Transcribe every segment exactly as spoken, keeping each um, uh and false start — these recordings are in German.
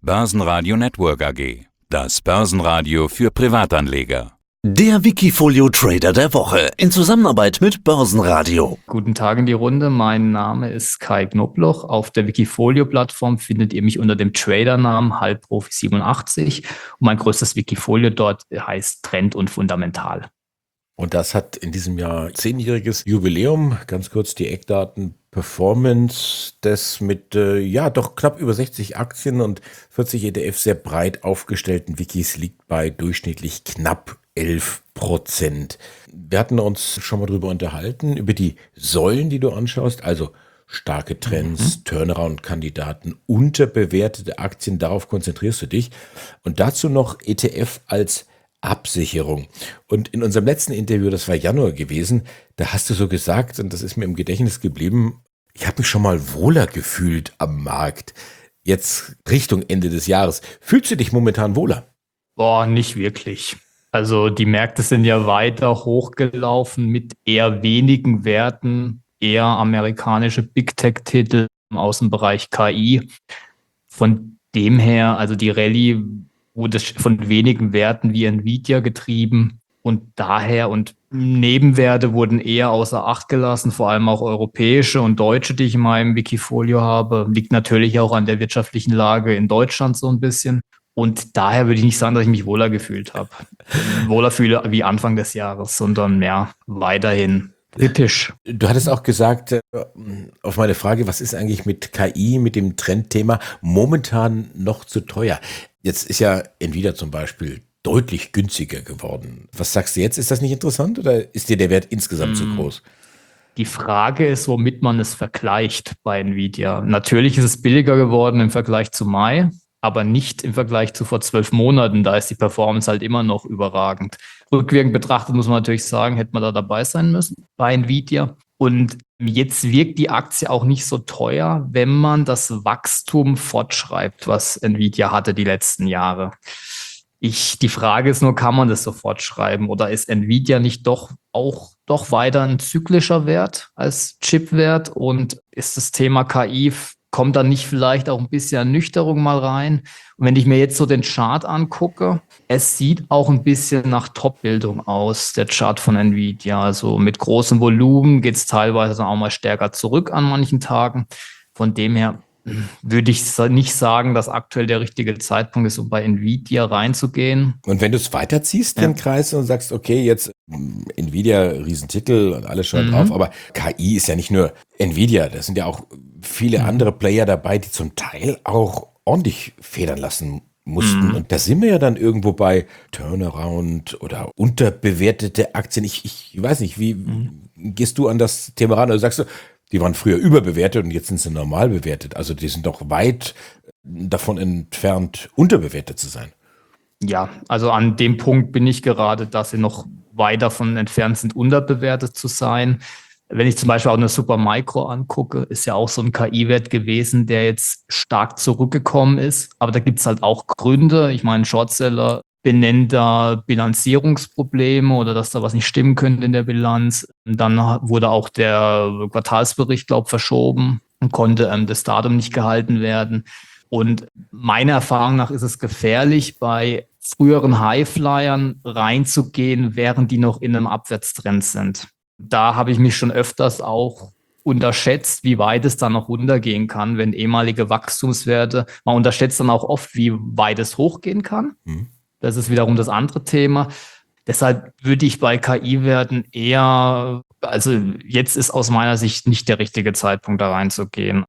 Börsenradio Network A G. Das Börsenradio für Privatanleger. Der Wikifolio Trader der Woche in Zusammenarbeit mit Börsenradio. Guten Tag in die Runde, mein Name ist Kai Knobloch. Auf der Wikifolio-Plattform findet ihr mich unter dem Tradernamen halbprofi siebenundachtzig und mein größtes Wikifolio dort heißt Trend und Fundamental. Und das hat in diesem Jahr zehnjähriges Jubiläum. Ganz kurz die Eckdaten. Performance des mit äh, ja doch knapp über sechzig Aktien und vierzig E T Fs sehr breit aufgestellten Wikis liegt bei durchschnittlich knapp elf Prozent. Wir hatten uns schon mal drüber unterhalten, über die Säulen, die du anschaust, also starke Trends, mhm. Turnaround-Kandidaten, unterbewertete Aktien, darauf konzentrierst du dich. Und dazu noch E T F als Absicherung. Und in unserem letzten Interview, das war Januar gewesen, da hast du so gesagt, und das ist mir im Gedächtnis geblieben, ich habe mich schon mal wohler gefühlt am Markt. Jetzt Richtung Ende des Jahres. Fühlst du dich momentan wohler? Boah, nicht wirklich. Also die Märkte sind ja weiter hochgelaufen mit eher wenigen Werten, eher amerikanische Big-Tech-Titel aus dem Bereich K I. Von dem her, also die Rallye wurde von wenigen Werten wie Nvidia getrieben und daher und Nebenwerte wurden eher außer Acht gelassen, vor allem auch europäische und deutsche, die ich in meinem Wikifolio habe. Liegt natürlich auch an der wirtschaftlichen Lage in Deutschland so ein bisschen. Und daher würde ich nicht sagen, dass ich mich wohler gefühlt habe. Wohler fühle wie Anfang des Jahres, sondern ja, weiterhin kritisch. Du hattest auch gesagt, auf meine Frage, was ist eigentlich mit K I, mit dem Trendthema, momentan noch zu teuer? Jetzt ist ja Nvidia zum Beispiel deutlich günstiger geworden. Was sagst du jetzt? Ist das nicht interessant oder ist dir der Wert insgesamt zu groß? Die Frage ist, womit man es vergleicht bei Nvidia. Natürlich ist es billiger geworden im Vergleich zu Mai, aber nicht im Vergleich zu vor zwölf Monaten. Da ist die Performance halt immer noch überragend. Rückwirkend betrachtet muss man natürlich sagen, hätte man da dabei sein müssen bei Nvidia. Und jetzt wirkt die Aktie auch nicht so teuer, wenn man das Wachstum fortschreibt, was Nvidia hatte die letzten Jahre. Ich, die Frage ist nur, kann man das so fortschreiben oder ist Nvidia nicht doch auch doch weiter ein zyklischer Wert als Chipwert und ist das Thema K I, kommt da nicht vielleicht auch ein bisschen Ernüchterung mal rein? Und wenn ich mir jetzt so den Chart angucke, es sieht auch ein bisschen nach Top-Bildung aus, der Chart von Nvidia. Also mit großem Volumen geht es teilweise auch mal stärker zurück an manchen Tagen. Von dem her würde ich nicht sagen, dass aktuell der richtige Zeitpunkt ist, um bei Nvidia reinzugehen. Und wenn du es weiterziehst, ja. den Kreis, und sagst, okay, jetzt Nvidia, Riesentitel und alles schon mhm. drauf, aber K I ist ja nicht nur Nvidia, da sind ja auch viele mhm. andere Player dabei, die zum Teil auch ordentlich federn lassen mussten. Mhm. Und da sind wir ja dann irgendwo bei Turnaround oder unterbewertete Aktien. Ich, ich weiß nicht, wie mhm. gehst du an das Thema ran? Oder sagst du, die waren früher überbewertet und jetzt sind sie normal bewertet. Also die sind doch weit davon entfernt, unterbewertet zu sein. Ja, also an dem Punkt bin ich gerade, dass sie noch weit davon entfernt sind, unterbewertet zu sein. Wenn ich zum Beispiel auch eine Supermicro angucke, ist ja auch so ein K I-Wert gewesen, der jetzt stark zurückgekommen ist. Aber da gibt es halt auch Gründe. Ich meine, Shortseller benennt da Bilanzierungsprobleme oder dass da was nicht stimmen könnte in der Bilanz. Und dann wurde auch der Quartalsbericht, glaube ich, verschoben und konnte ähm, das Datum nicht gehalten werden. Und meiner Erfahrung nach ist es gefährlich, bei früheren Highflyern reinzugehen, während die noch in einem Abwärtstrend sind. Da habe ich mich schon öfters auch unterschätzt, wie weit es dann noch runtergehen kann, wenn ehemalige Wachstumswerte, man unterschätzt dann auch oft, wie weit es hochgehen kann. Mhm. Das ist wiederum das andere Thema. Deshalb würde ich bei K I-Werten eher, also jetzt ist aus meiner Sicht nicht der richtige Zeitpunkt, da reinzugehen.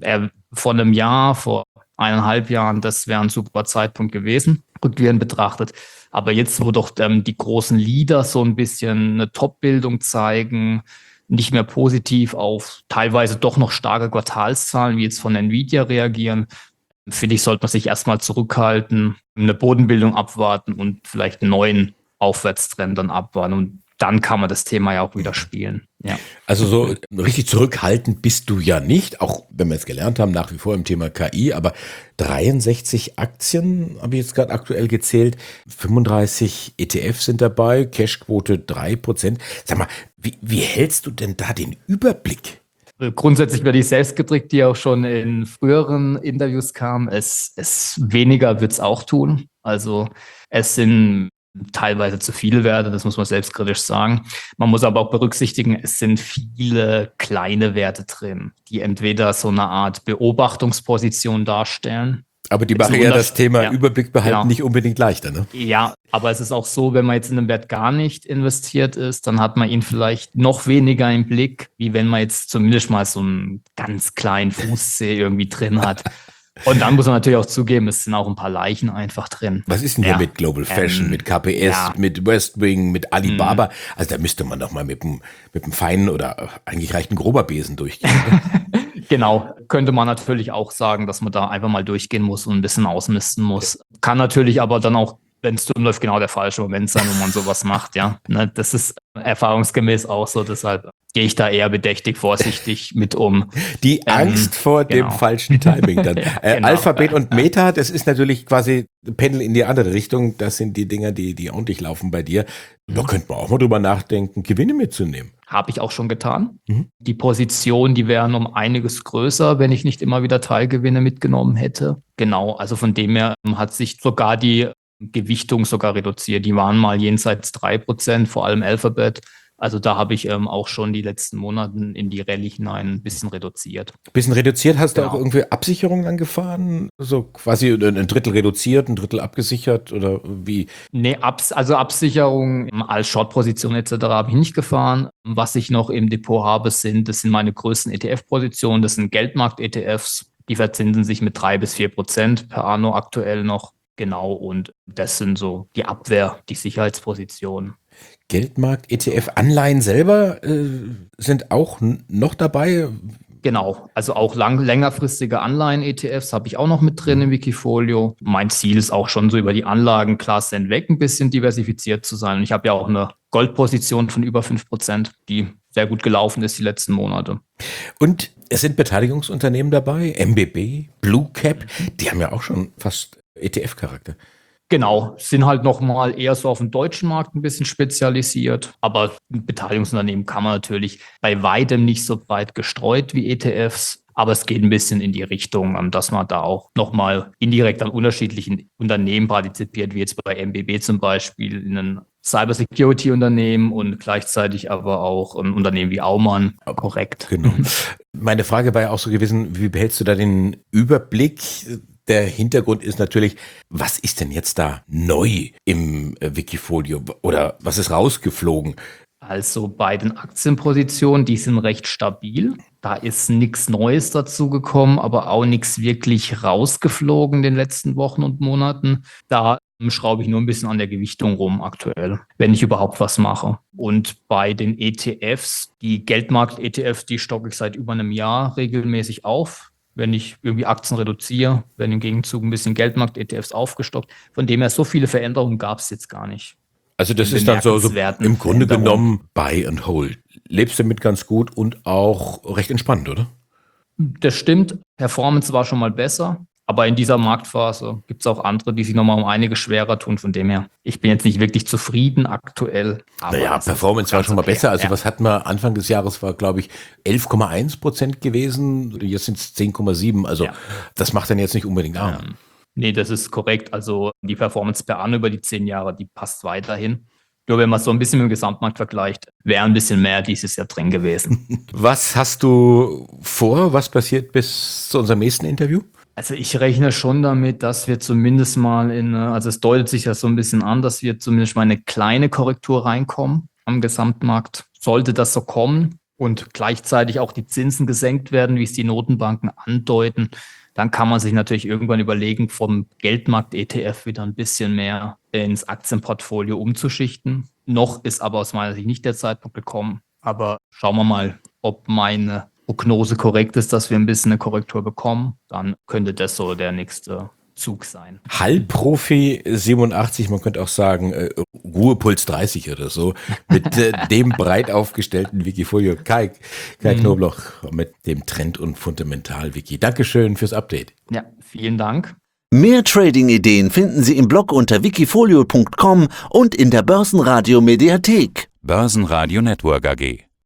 Vor einem Jahr, vor eineinhalb Jahren, das wäre ein super Zeitpunkt gewesen, rückwirkend betrachtet. Aber jetzt, wo doch ähm, die großen Leader so ein bisschen eine Top-Bildung zeigen, nicht mehr positiv auf teilweise doch noch starke Quartalszahlen, wie jetzt von Nvidia reagieren, finde ich, sollte man sich erstmal zurückhalten, eine Bodenbildung abwarten und vielleicht einen neuen Aufwärtstrend dann abwarten. Und dann kann man das Thema ja auch wieder spielen. Ja. Also so richtig zurückhaltend bist du ja nicht, auch wenn wir es gelernt haben, nach wie vor im Thema K I, aber dreiundsechzig Aktien habe ich jetzt gerade aktuell gezählt, fünfunddreißig E T Fs sind dabei, Cashquote drei Prozent. Sag mal, wie, wie hältst du denn da den Überblick? Grundsätzlich werde ich selbst gedrückt, die auch schon in früheren Interviews kam. Es, es weniger wird es auch tun. Also es sind teilweise zu viele Werte, das muss man selbstkritisch sagen. Man muss aber auch berücksichtigen, es sind viele kleine Werte drin, die entweder so eine Art Beobachtungsposition darstellen. Aber die machen ja das Thema ja, Überblick behalten genau. nicht unbedingt leichter, ne? Ja, aber es ist auch so, wenn man jetzt in einen Wert gar nicht investiert ist, dann hat man ihn vielleicht noch weniger im Blick, wie wenn man jetzt zumindest mal so einen ganz kleinen Fußzeh irgendwie drin hat. Und dann muss man natürlich auch zugeben, es sind auch ein paar Leichen einfach drin. Was ist denn hier ja. mit Global Fashion, ähm, mit K P S, ja. mit Westwing, mit Alibaba? Mhm. Also da müsste man doch mal mit einem mit einem feinen oder eigentlich reicht ein grober Besen durchgehen. Genau, könnte man natürlich auch sagen, dass man da einfach mal durchgehen muss und ein bisschen ausmisten muss. Kann natürlich aber dann auch, wenn es dumm läuft, genau der falsche Moment sein, wo man sowas macht, ja. Ne, das ist erfahrungsgemäß auch so, deshalb gehe ich da eher bedächtig, vorsichtig mit um. Die Angst ähm, vor genau. dem falschen Timing dann. äh, genau. Alphabet und Meta, das ist natürlich quasi Pendel in die andere Richtung. Das sind die Dinger, die, die ordentlich laufen bei dir. Da könnte man auch mal drüber nachdenken, Gewinne mitzunehmen. Habe ich auch schon getan. Mhm. Die Position, die wären um einiges größer, wenn ich nicht immer wieder Teilgewinne mitgenommen hätte. Genau, also von dem her hat sich sogar die Gewichtung sogar reduziert. Die waren mal jenseits drei Prozent, vor allem Alphabet. Also da habe ich ähm, auch schon die letzten Monate in die Rallye hinein ein bisschen reduziert. Ein bisschen reduziert? Hast genau. du auch irgendwie Absicherungen angefahren? So quasi ein Drittel reduziert, ein Drittel abgesichert oder wie? Nee, Abs- also Absicherung als Short-Position et cetera habe ich nicht gefahren. Was ich noch im Depot habe, sind, das sind meine größten E T F-Positionen. Das sind Geldmarkt-E T Fs. Die verzinsen sich mit drei bis vier Prozent per Anno aktuell noch. Genau, und das sind so die Abwehr, die Sicherheitspositionen. Geldmarkt, E T F, Anleihen selber äh, sind auch n- noch dabei? Genau, also auch lang, längerfristige Anleihen-E T Fs habe ich auch noch mit drin im Wikifolio. Mein Ziel ist auch schon so über die Anlagenklasse hinweg ein bisschen diversifiziert zu sein. Und ich habe ja auch eine Goldposition von über fünf Prozent, die sehr gut gelaufen ist die letzten Monate. Und es sind Beteiligungsunternehmen dabei, M B B, Blue Cap, die haben ja auch schon fast E T F-Charakter. Genau, sind halt nochmal eher so auf den deutschen Markt ein bisschen spezialisiert. Aber Beteiligungsunternehmen kann man natürlich bei weitem nicht so breit gestreut wie E T Fs. Aber es geht ein bisschen in die Richtung, dass man da auch nochmal indirekt an unterschiedlichen Unternehmen partizipiert, wie jetzt bei M B B zum Beispiel, in einem Cybersecurity-Unternehmen und gleichzeitig aber auch ein Unternehmen wie Aumann. Korrekt. Genau. Meine Frage war ja auch so gewesen, wie behältst du da den Überblick? Der Hintergrund ist natürlich, was ist denn jetzt da neu im äh, Wikifolio oder was ist rausgeflogen? Also bei den Aktienpositionen, die sind recht stabil. Da ist nichts Neues dazu gekommen, aber auch nichts wirklich rausgeflogen in den letzten Wochen und Monaten. Da schraube ich nur ein bisschen an der Gewichtung rum aktuell, wenn ich überhaupt was mache. Und bei den E T Fs, die Geldmarkt-E T Fs, die stocke ich seit über einem Jahr regelmäßig auf. Wenn ich irgendwie Aktien reduziere, werden im Gegenzug ein bisschen Geldmarkt-E T Fs aufgestockt. Von dem her, so viele Veränderungen gab es jetzt gar nicht. Also das ist dann so, so im Grunde genommen Buy and Hold. Lebst damit ganz gut und auch recht entspannt, oder? Das stimmt. Performance war schon mal besser. Aber in dieser Marktphase gibt es auch andere, die sich nochmal um einige schwerer tun. Von dem her, ich bin jetzt nicht wirklich zufrieden aktuell. Aber naja, Performance war schon mal okay. besser. Also ja. Was hatten wir Anfang des Jahres, war glaube ich elf Komma eins Prozent gewesen. Jetzt sind es zehn Komma sieben. Also ja. Das macht dann jetzt nicht unbedingt arm. Ähm, nee, das ist korrekt. Also die Performance per Anno über die zehn Jahre, die passt weiterhin. Nur wenn man es so ein bisschen mit dem Gesamtmarkt vergleicht, wäre ein bisschen mehr dieses Jahr drin gewesen. Was hast du vor? Was passiert bis zu unserem nächsten Interview? Also ich rechne schon damit, dass wir zumindest mal in, also es deutet sich ja so ein bisschen an, dass wir zumindest mal eine kleine Korrektur reinkommen am Gesamtmarkt. Sollte das so kommen und gleichzeitig auch die Zinsen gesenkt werden, wie es die Notenbanken andeuten, dann kann man sich natürlich irgendwann überlegen, vom Geldmarkt-E T F wieder ein bisschen mehr ins Aktienportfolio umzuschichten. Noch ist aber aus meiner Sicht nicht der Zeitpunkt gekommen. Aber schauen wir mal, ob meine Prognose korrekt ist, dass wir ein bisschen eine Korrektur bekommen. Dann könnte das so der nächste Zug sein. Halbprofi siebenundachtzig, man könnte auch sagen äh, Ruhepuls dreißig oder so, mit äh, dem breit aufgestellten Wikifolio. Kai, Kai Knobloch mit dem Trend- und Fundamental-Wiki. Dankeschön fürs Update. Ja, vielen Dank. Mehr Trading-Ideen finden Sie im Blog unter wikifolio punkt com und in der Börsenradio Mediathek. Börsenradio Network A G.